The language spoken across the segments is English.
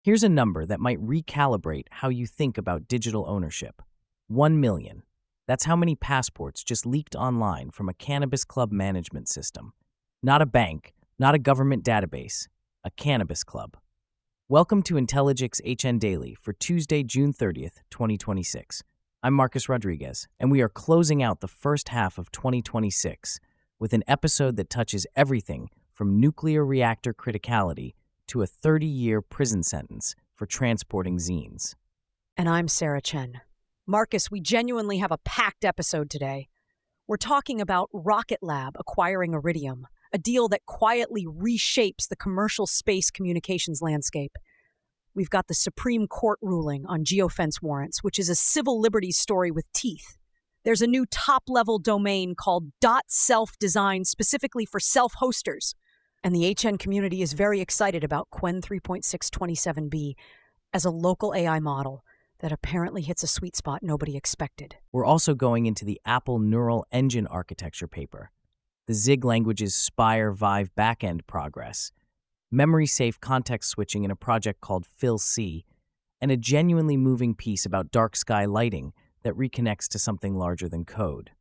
Here's a number that might recalibrate how you think about digital ownership. 1 million. That's how many passports just leaked online from a cannabis club management system. Not a bank, not a government database, a cannabis club. Welcome to Intelligix HN Daily for Tuesday, June 30th, 2026. I'm Marcus Rodriguez, and we are closing out the first half of 2026 with an episode that touches everything from nuclear reactor criticality to a 30-year prison sentence for transporting zines. And I'm Sarah Chen. Marcus, we genuinely have a packed episode today. We're talking about Rocket Lab acquiring Iridium, a deal that quietly reshapes the commercial space communications landscape. We've got the Supreme Court ruling on geofence warrants, which is a civil liberties story with teeth. There's a new top-level domain called .self designed specifically for self-hosters. And the HN community is very excited about Qwen 3.627b as a local AI model that apparently hits a sweet spot nobody expected. We're also going into the Apple Neural Engine architecture paper, the Zig language's Spire Vive backend progress, memory-safe context switching in a project called PhilC, and a genuinely moving piece about dark sky lighting that reconnects to something larger than code.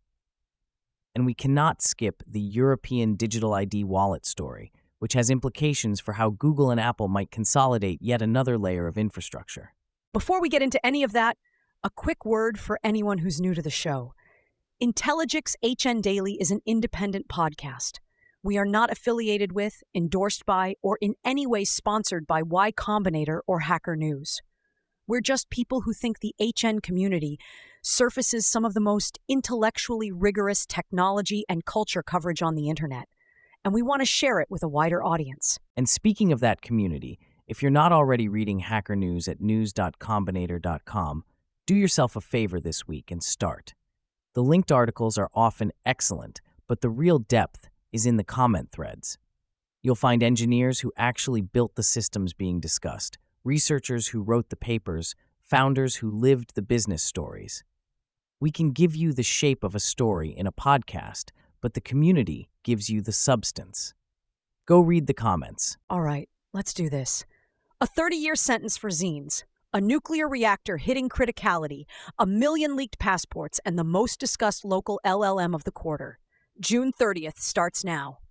And we cannot skip the European Digital ID wallet story, which has implications for how Google and Apple might consolidate yet another layer of infrastructure. Before we get into any of that, a quick word for anyone who's new to the show. Intelligix HN Daily is an independent podcast. We are not affiliated with, endorsed by, or in any way sponsored by Y Combinator or Hacker News. We're just people who think the HN community surfaces some of the most intellectually rigorous technology and culture coverage on the internet, and we want to share it with a wider audience. And speaking of that community, if you're not already reading Hacker News at news.combinator.com, do yourself a favor this week and start. The linked articles are often excellent, but the real depth is in the comment threads. You'll find engineers who actually built the systems being discussed, researchers who wrote the papers, founders who lived the business stories. We can give you the shape of a story in a podcast, but the community gives you the substance. Go read the comments. All right, let's do this. A 30-year sentence for zines, a nuclear reactor hitting criticality, 1 million leaked passports, and the most discussed local LLM of the quarter. June 30th starts now.